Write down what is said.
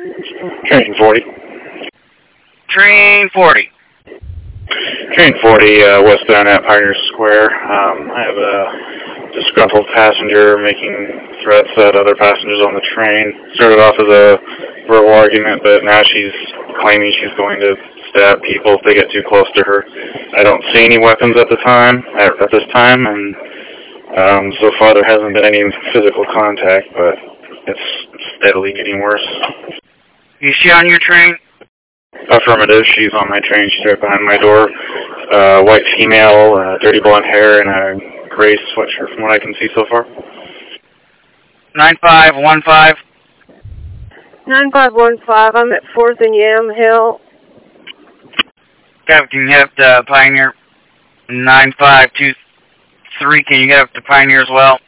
Train 40. Train 40. Train 40, westbound at Pioneer Square. I have a disgruntled passenger making threats at other passengers on the train. Started off as a verbal argument, but now she's claiming she's going to stab people if they get too close to her. I don't see any weapons at this time, and so far there hasn't been any physical contact, but it's steadily getting worse. Is she on your train? Affirmative. She's on my train. She's right behind my door. White female, dirty blonde hair, and a gray sweatshirt from what I can see so far. 9515. 9515. I'm at 4th and Yam Hill. Captain, can you have to Pioneer? 9523. Can you get up to Pioneer as well?